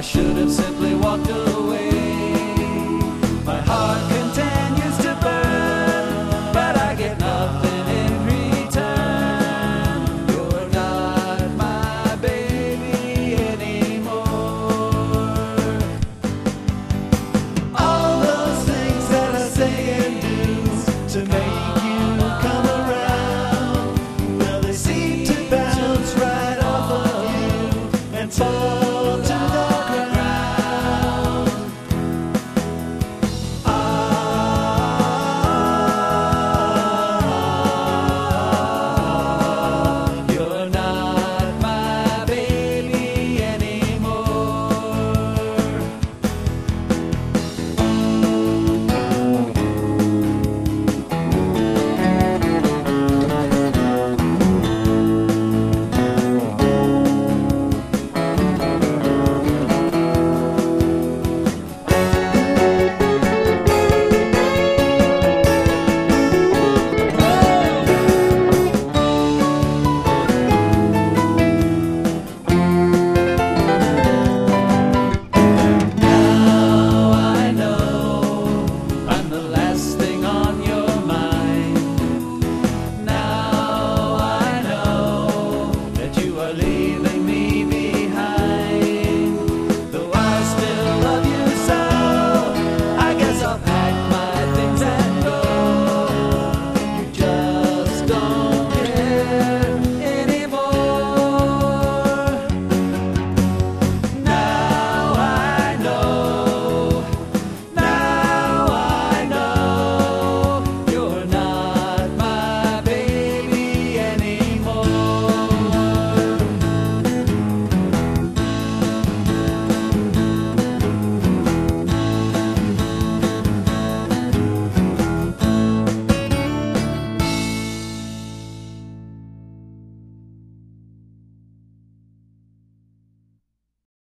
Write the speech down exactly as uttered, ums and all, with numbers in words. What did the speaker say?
should have simply walked away. My heart continues to burn, but I get nothing in return. You're not my baby anymore. All those things that I say and do to make you come around, well, they seem to bounce right off of you and fall